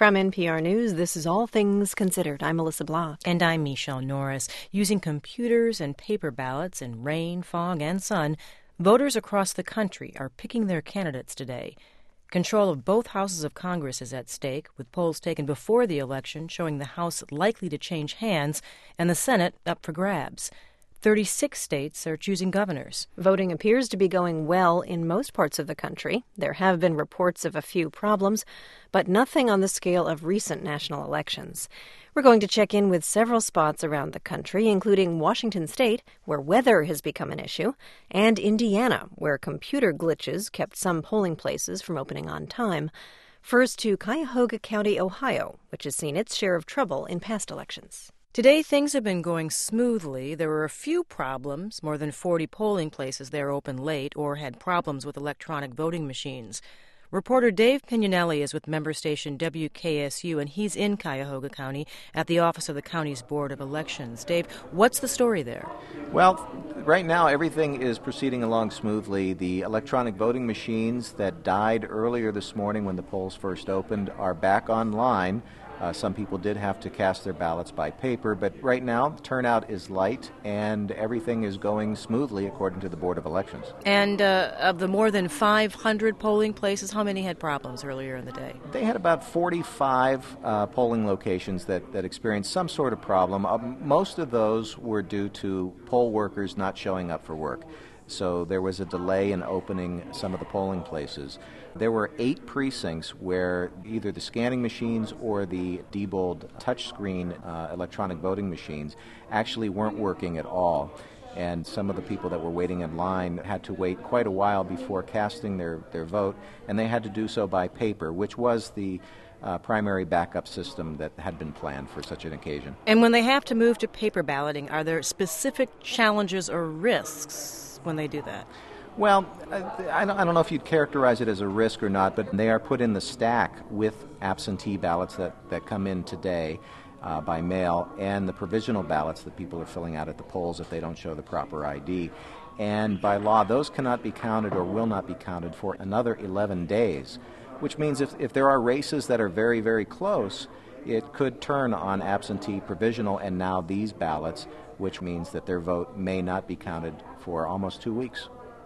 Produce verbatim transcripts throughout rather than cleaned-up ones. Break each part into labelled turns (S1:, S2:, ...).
S1: From N P R News, this is All Things Considered. I'm Melissa Block.
S2: And I'm Michelle Norris. Using computers and paper ballots in rain, fog, and sun, voters across the country are picking their candidates today. Control of both houses of Congress is at stake, with polls taken before the election showing the House likely to change hands and the Senate up for grabs. thirty-six states are choosing governors.
S1: Voting appears to be going well in most parts of the country. There have been reports of a few problems, but nothing on the scale of recent national elections. We're going to check in with several spots around the country, including Washington State, where weather has become an issue, and Indiana, where computer glitches kept some polling places from opening on time. First to Cuyahoga County, Ohio, which has seen its share of trouble in past elections.
S2: Today, things have been going smoothly. There were a few problems. More than forty polling places there opened late or had problems with electronic voting machines. Reporter Dave Pignanelli is with member station W K S U, and he's in Cuyahoga County at the office of the county's Board of Elections. Dave, what's the story there?
S3: Well, right now everything is proceeding along smoothly. The electronic voting machines that died earlier this morning when the polls first opened are back online. Uh, some people did have to cast their ballots by paper, but right now the turnout is light and everything is going smoothly according to the Board of Elections.
S2: And uh, of the more than five hundred polling places, how many had problems earlier in the day?
S3: They had about forty-five uh, polling locations that, that experienced some sort of problem. Uh, most of those were due to poll workers not showing up for work. So there was a delay in opening some of the polling places. There were eight precincts where either the scanning machines or the Diebold touchscreen uh, electronic voting machines actually weren't working at all. And some of the people that were waiting in line had to wait quite a while before casting their, their vote, and they had to do so by paper, which was the uh, primary backup system that had been planned for such an occasion.
S2: And when they have to move to paper balloting, are there specific challenges or risks when they do that?
S3: Well, I don't know if you'd characterize it as a risk or not, but they are put in the stack with absentee ballots that, that come in today uh, by mail and the provisional ballots that people are filling out at the polls if they don't show the proper I D. And by law, those cannot be counted or will not be counted for another eleven days, which means if, if there are races that are very, very close, it could turn on absentee, provisional, and now these ballots, which means that their vote may not be counted for almost two weeks.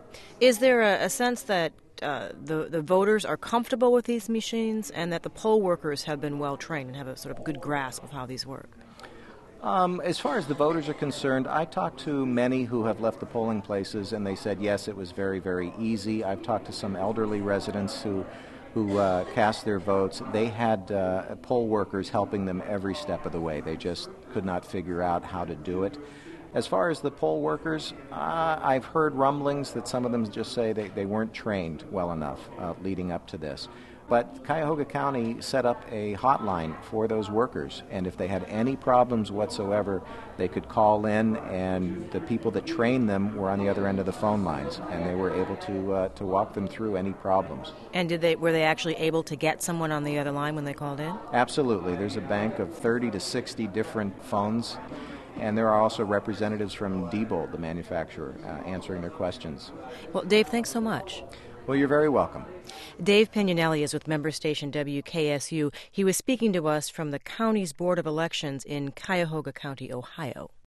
S2: Is there a, a sense that uh, the, the voters are comfortable with these machines and that the poll workers have been well trained and have a sort of good grasp of how these work?
S3: Um, as far as the voters are concerned, I talked to many who have left the polling places, and they said, yes, it was very, very easy. I've talked to some elderly residents who who uh, cast their votes. They had uh, poll workers helping them every step of the way. They just could not figure out how to do it. As far as the poll workers, uh, I've heard rumblings that some of them just say they, they weren't trained well enough uh, leading up to this. But Cuyahoga County set up a hotline for those workers, and if they had any problems whatsoever, they could call in, and the people that trained them were on the other end of the phone lines, and they were able to uh, to walk them through any problems.
S2: And did they were they actually able to get someone on the other line when they called in?
S3: Absolutely. There's a bank of thirty to sixty different phones. And there are also representatives from Diebold, the manufacturer, uh, answering their questions.
S2: Well, Dave, thanks so much.
S3: Well, you're very welcome.
S2: Dave Pignanelli is with member station W K S U. He was speaking to us from the county's Board of Elections in Cuyahoga County, Ohio.